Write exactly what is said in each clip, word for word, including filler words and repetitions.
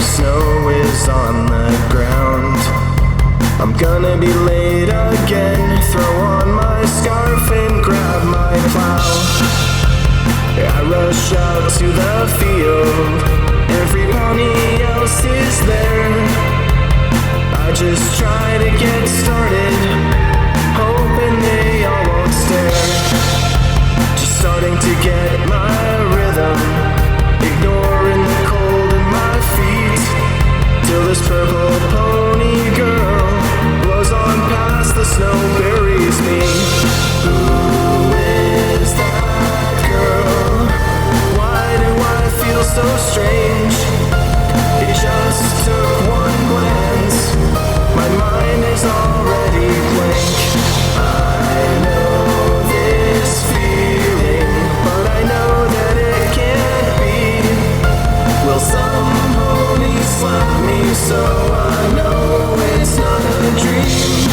snow is on the ground. I'm gonna be late again. Throw on my scarf and grab my plow. I rush out to the field. Everybody else is there. I just try to get started, hoping they all won't stare. Just starting to get my rhythm, ignoring the cold in my feet, till this purple pony girl blows on past, the snow buries me. Who is that girl? Why do I feel so strange? It just took one glance, my mind is already blank. I know this feeling, but I know that it can't be. Will some pony slap me so I know it's not a dream?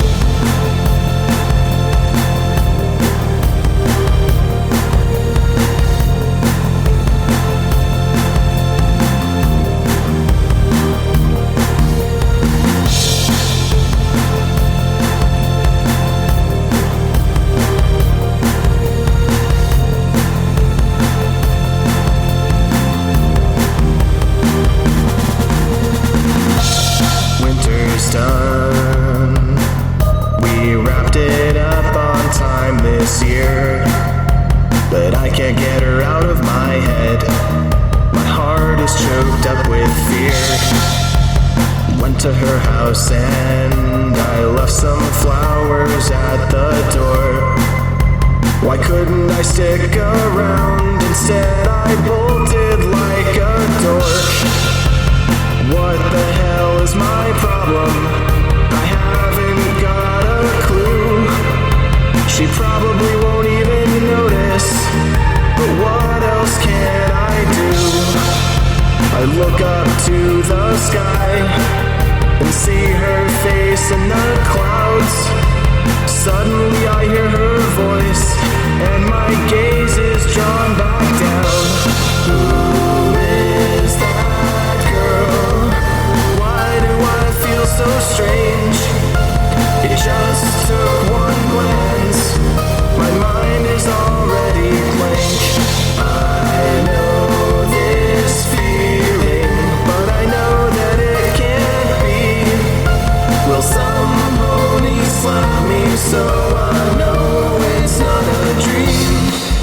Done. We wrapped it up on time this year, but I can't get her out of my head. My heart is choked up with fear. Went to her house and I left some flowers at the door. Why couldn't I stick around? Instead I bolted like a dork. What the hell is my problem? I haven't got a clue. She probably won't even notice, but what else can I do? I look up to the sky and see her face in the clouds. Suddenly I hear her voice and my gaze is drawn back down. Who is that girl? Why do I feel so strange? It just took one glance, my mind is already blank. I know this feeling, but I know that it can't be. Will some pony slap me so I know it's not a dream?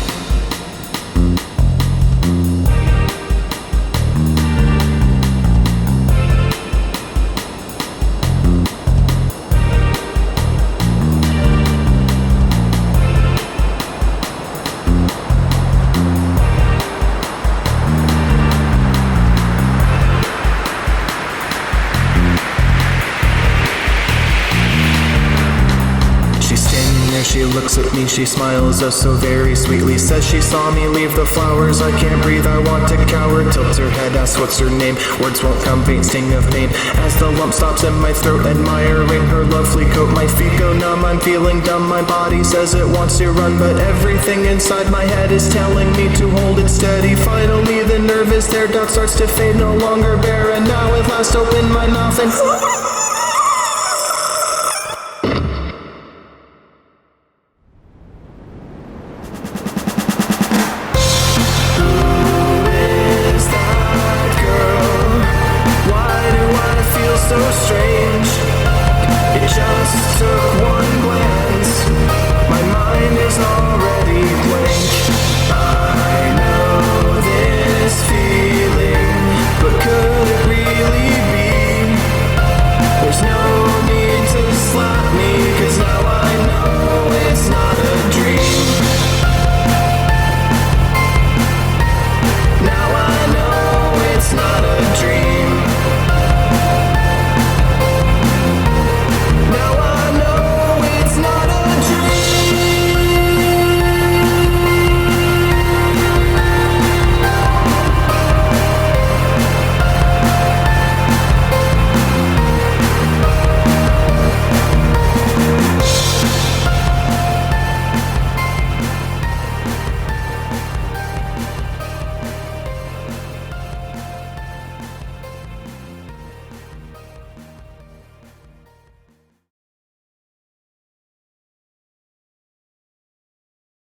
She looks at me, she smiles oh so very sweetly, says she saw me leave the flowers. I can't breathe, I want to cower. Tilts her head, asks what's her name. Words won't come, faint sting of pain as the lump stops in my throat. Admiring her lovely coat, my feet go numb, I'm feeling dumb. My body says it wants to run, but everything inside my head is telling me to hold it steady. Finally the nerve is there, doubt starts to fade, no longer bare, and now at last open my mouth and